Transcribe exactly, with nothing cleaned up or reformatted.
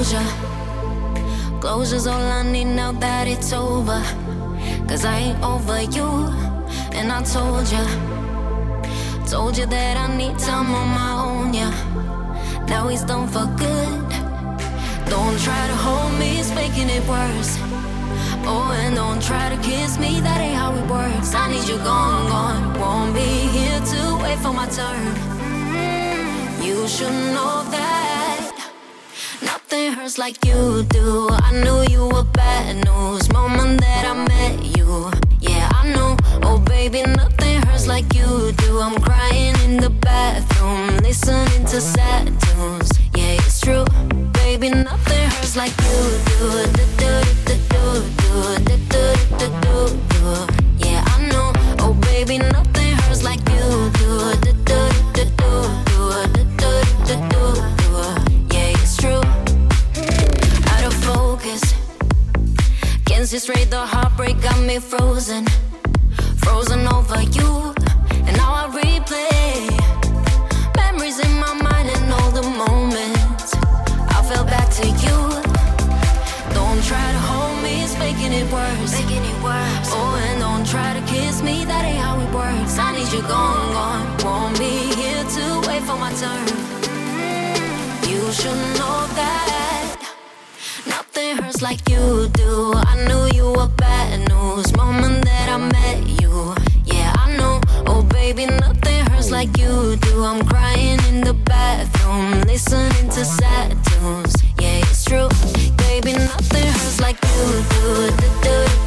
closure. Closure's all I need now that it's over. Cause I ain't over you, and I told ya. Told you that I need time on my own, yeah. Now he's done for good. Don't try to hold me, it's making it worse. Oh, and don't try to kiss me, that ain't how it works. I need you gone, gone. Won't be here to wait for my turn. You should know that nothing hurts like you do. I knew you were bad news moment that I met you. Yeah, I know. Oh, baby, nothing hurts like you do. I'm crying in the bathroom, listening to sad tunes. Yeah, it's true. Baby, nothing hurts like you do. Yeah, I know. Oh, baby, nothing hurts like you do. Yeah, it's true. Out of focus, can't see straight. The heartbreak got me frozen, frozen over you. And now I replay memories in my mind and all the moments I fell back to you. Don't try to hold me, it's making it worse. Making it worse. Oh, and don't try to kiss me, that ain't how it works. I need you gone, gone. Won't be here to wait for my turn. You should know that nothing hurts like you do. I knew you were bad news moment that I met you. Yeah, I know. Oh, baby, nothing hurts like you do. I'm crying in the bathroom, listening to sad tunes. Yeah, it's true. Baby, nothing hurts like you do.